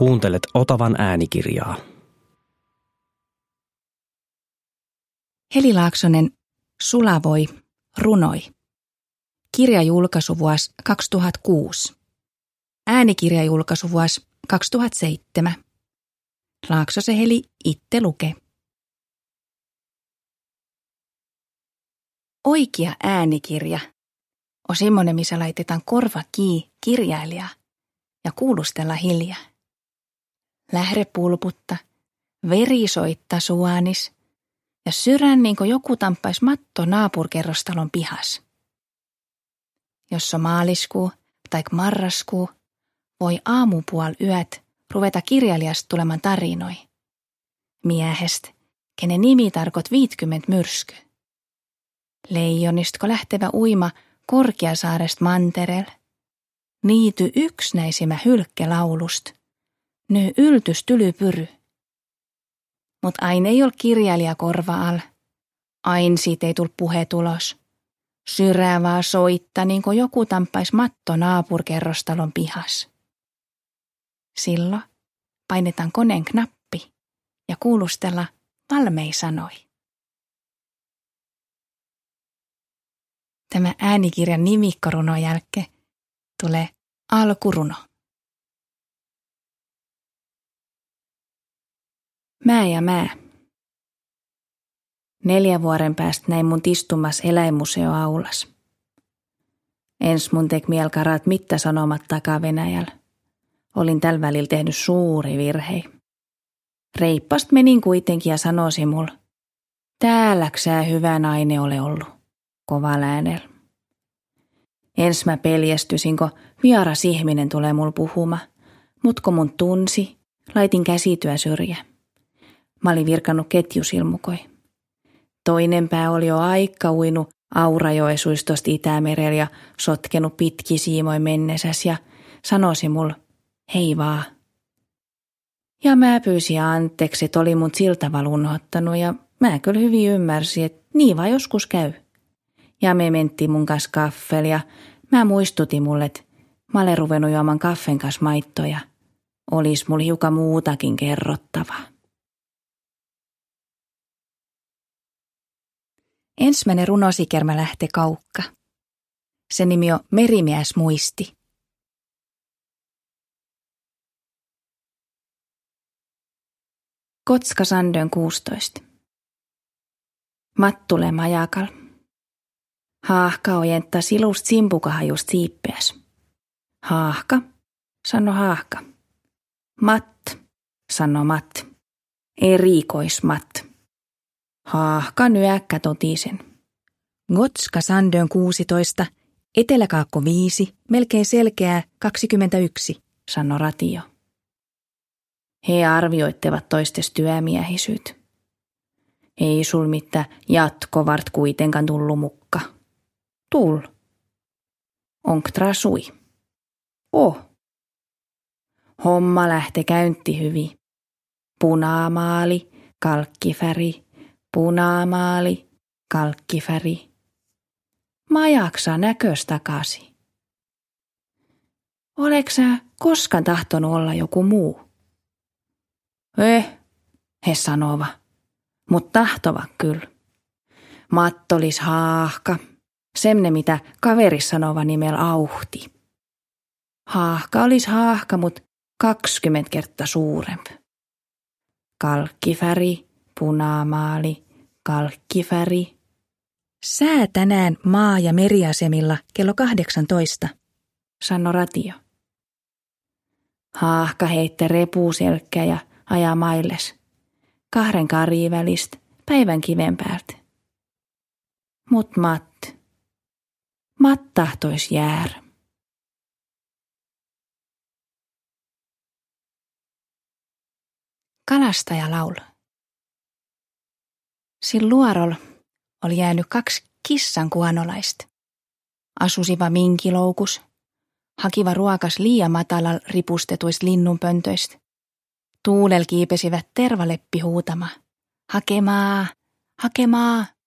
Kuuntelet Otavan äänikirjaa. Heli Laaksonen Sulavoi runoi. Kirjajulkaisuvuosi 2006. Äänikirjajulkaisuvuosi 2007. Laaksosen Heli itse luke. Oikea äänikirja on semmoinen, missä laitetaan korva kiinni kirjailijaa ja kuulustella hiljaa. Lähde pulputta, veri soitta suanis ja syrän niin kuin joku tamppais matto naapurkerrostalon pihas. Jos on maaliskuu tai marraskuu, voi aamupuol yöt ruveta kirjailijasta tulemaan tarinoi. Miehestä, kenen nimi tarkoit 50 myrsky. Leijonistko lähtevä uima Korkeasaaresta manterel. Niity yksinäisimä hylkkelaulust. Ny yltys tylypyry. Mut aina ei ol kirjailija korva al. Ain siitä ei tul puhe tulos. Syräävää soitta niin kuin joku tamppais matto naapurkerrostalon pihas. Silloin painetaan koneen knappi ja kuulustella valmei sanoi. Tämä äänikirjan nimikkorunon jälkeen tulee alkuruno. Mä ja mä. 4 vuoden päästä näin mun istumas eläinmuseo-aulas. Ens mun tek mielkaraat mitta sanomat takaa Venäjällä. Olin tällä välillä tehnyt suuri virhei. Reippast menin kuitenkin ja sanoisin mul, täälläksää hyvä naine ole ollut, kova äänellä. Ens mä peljästysin, kun vieras ihminen tulee mul puhuma, mut kun mun tunsi, laitin käsityä syrjä. Mä olin virkannut ketjusilmukoi. Toinen pää oli jo aika uinu Aurajoesuistosta Itämerellä ja sotkenut pitki siimoi mennessäs ja sanoisi mul, hei vaan. Ja mä pyysin anteeksi, että oli mun siltaval unohtanut ja mä kyllä hyvin ymmärsin, että niin vaan joskus käy. Ja me mentiin mun kanssa kaffel ja mä muistutin mulle, että mä olen ruvennut juomaan kaffen kanssa maittoja. Olis mulla hiukan muutakin kerrottavaa. Ensimmäinen runosikermä lähtee kaukka. Sen nimi on Merimies muisti. Kotska Sandön 16. Mattule majakal. Haahka ojentaa silust simpukaha just siippeäs. Haahka, sano haahka. Matt, sano matt. Erikoismatt. Haahka nyäkkä totisen. Gotska Sandön 16, Eteläkaakko 5, melkein selkeää 21, sano ratio. He arvioittavat toistes työmiehisyyt. Ei sul mitään jatkovart kuitenkaan tullu mukka. Tull. Onk trasui? Homma lähte käynti hyvin. Punaamaali, kalkkifäri, punaamaali, kalkkifäri. Majaksa näkös takasi. Oleks sä koskaan tahtonut olla joku muu? He sanova, mut tahtova kyllä. Mattolis haahka, semne mitä kaveris sanova nimellä auhti. Haahka olis haahka, mut 20 kertaa suurempi. Kalkkifäri, punaamaali, kalkkifäri. Sää tänään maa- ja meriasemilla kello 18, sano ratio. Haahka heitte repuuselkkää ja ajaa mailles. 2 karin välistä päivän kiven päältä. Mut Matt tahtois jäädä. Kalastajalaulu. Sil luorol oli jäänyt 2 kissan kuonolaista. Asusiva minkiloukus, hakiva ruokas liian matalal ripustetuista linnunpöntöistä. Tuulel kiipesivät tervaleppi huutama. Hakemaa, hakemaa.